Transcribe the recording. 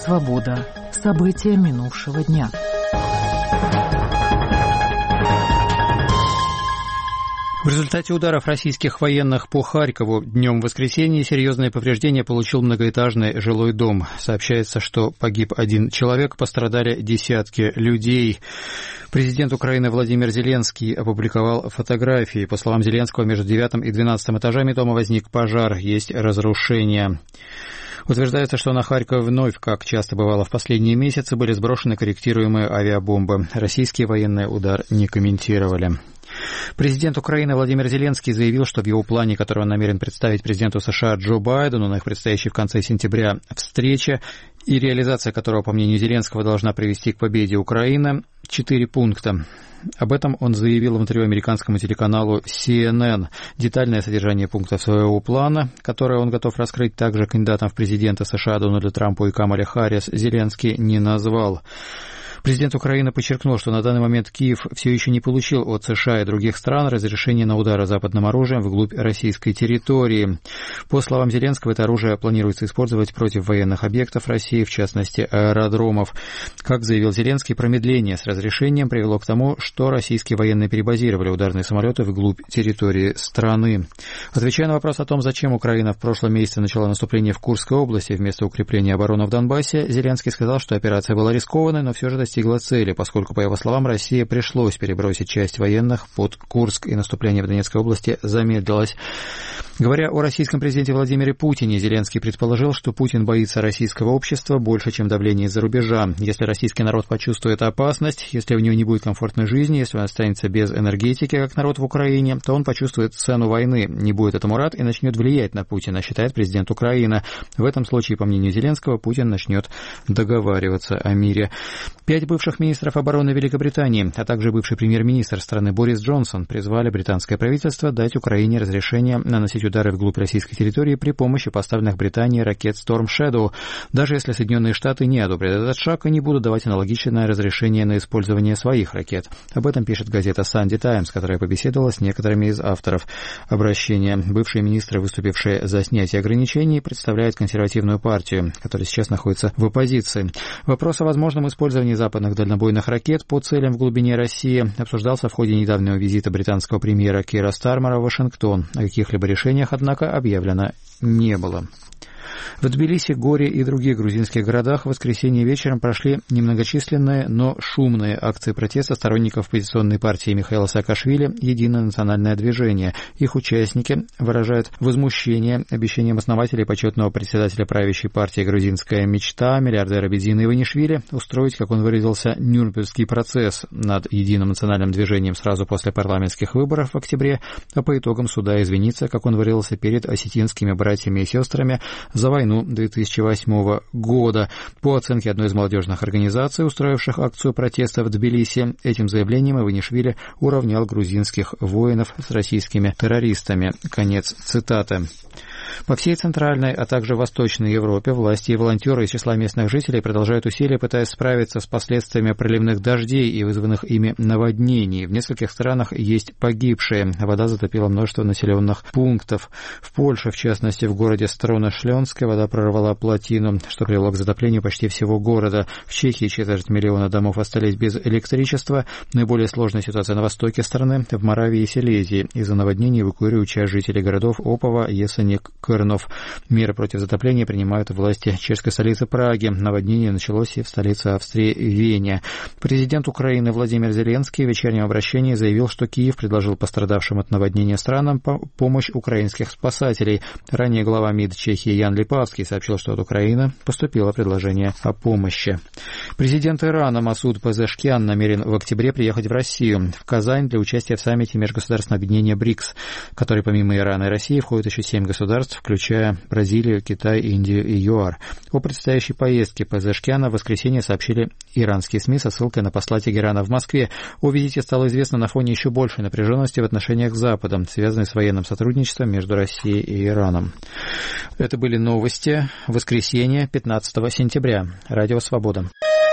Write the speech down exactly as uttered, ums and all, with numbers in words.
Свобода. События минувшего дня. В результате ударов российских военных по Харькову днем в воскресенье серьезные повреждения получил многоэтажный жилой дом. Сообщается, что погиб один человек, пострадали десятки людей. Президент Украины Владимир Зеленский опубликовал фотографии. По словам Зеленского, между девятым и двенадцатым этажами дома возник пожар, есть разрушения. Утверждается, что на Харьков вновь, как часто бывало в последние месяцы, были сброшены корректируемые авиабомбы. Российские военные удар не комментировали. Президент Украины Владимир Зеленский заявил, что в его плане, который он намерен представить президенту США Джо Байдену на их предстоящей в конце сентября встрече, и реализация которого, по мнению Зеленского, должна привести к победе Украины, четыре пункта. Об этом он заявил в интервью американскому телеканалу си эн эн. Детальное содержание пунктов своего плана, которое он готов раскрыть также кандидатам в президенты США Дональду Трампу и Камале Харрис, Зеленский не назвал. Президент Украины подчеркнул, что на данный момент Киев все еще не получил от США и других стран разрешение на удары западным оружием вглубь российской территории. По словам Зеленского, это оружие планируется использовать против военных объектов России, в частности аэродромов. Как заявил Зеленский, промедление с разрешением привело к тому, что российские военные перебазировали ударные самолеты вглубь территории страны. Отвечая на вопрос о том, зачем Украина в прошлом месяце начала наступление в Курской области вместо укрепления обороны в Донбассе, Зеленский сказал, что операция была рискованной, но все же достигла цели, поскольку, по его словам, России пришлось перебросить часть военных под Курск, и наступление в Донецкой области замедлилось. Говоря о российском президенте Владимире Путине, Зеленский предположил, что Путин боится российского общества больше, чем давление из-за рубежа. Если российский народ почувствует опасность, если у него не будет комфортной жизни, если он останется без энергетики, как народ в Украине, то он почувствует цену войны, не будет этому рад и начнет влиять на Путина, считает президент Украины. В этом случае, по мнению Зеленского, Путин начнет договариваться о мире. Пять бывших министров обороны Великобритании, а также бывший премьер-министр страны Борис Джонсон призвали британское правительство дать Украине разрешение наносить удары вглубь российской территории при помощи поставленных Британией ракет Storm Shadow, даже если Соединенные Штаты не одобрят этот шаг и не будут давать аналогичное разрешение на использование своих ракет. Об этом пишет газета Sunday Times, которая побеседовала с некоторыми из авторов обращения. Бывшие министры, выступившие за снятие ограничений, представляют консервативную партию, которая сейчас находится в оппозиции. Вопрос о возможном использовании западных дальнобойных ракет по целям в глубине России обсуждался в ходе недавнего визита британского премьера Кира Стармера в Вашингтон. О каких-либо решениях, однако, объявлено не было. В Тбилиси, Горе и других грузинских городах в воскресенье вечером прошли немногочисленные, но шумные акции протеста сторонников оппозиционной партии Михаила Саакашвили «Единое национальное движение». Их участники выражают возмущение обещанием основателя и почетного председателя правящей партии «Грузинская мечта» миллиардера Бедзина Иванишвили устроить, как он выразился, Нюрнбергский процесс над Единым национальным движением сразу после парламентских выборов в октябре, а по итогам суда извиниться, как он выразился, перед осетинскими братьями и сестрами за войну две тысячи восьмого года. По оценке одной из молодежных организаций, устроивших акцию протеста в Тбилиси, этим заявлением Иванишвили уравнял грузинских воинов с российскими террористами. Конец цитаты. По всей Центральной, а также Восточной Европе власти и волонтеры из числа местных жителей продолжают усилия, пытаясь справиться с последствиями проливных дождей и вызванных ими наводнений. В нескольких странах есть погибшие. Вода затопила множество населенных пунктов. В Польше, в частности, в городе Строна-Шленская, вода прорвала плотину, что привело к затоплению почти всего города. В Чехии четверть миллиона домов остались без электричества. Наиболее сложная ситуация на востоке страны, в Моравии и Силезии. Из-за наводнений эвакуируют часть жителей городов Опова, Есеник, Кырнов. Меры против затопления принимают власти чешской столицы Праги. Наводнение началось и в столице Австрии Вене. Президент Украины Владимир Зеленский в вечернем обращении заявил, что Киев предложил пострадавшим от наводнения странам помощь украинских спасателей. Ранее глава МИД Чехии Ян Липавский сообщил, что от Украины поступило предложение о помощи. Президент Ирана Масуд Пезешкиан намерен в октябре приехать в Россию, в Казань, для участия в саммите Межгосударственного объединения БРИКС, в который помимо Ирана и России входит еще семь государств, включая Бразилию, Китай, Индию и ЮАР. О предстоящей поездке Пезешкиана в воскресенье сообщили иранские СМИ со ссылкой на посла Тегерана в Москве. О визите стало известно на фоне еще большей напряженности в отношениях с Западом, связанной с военным сотрудничеством между Россией и Ираном. Это были новости. Воскресенье, пятнадцатого сентября. Радио «Свобода».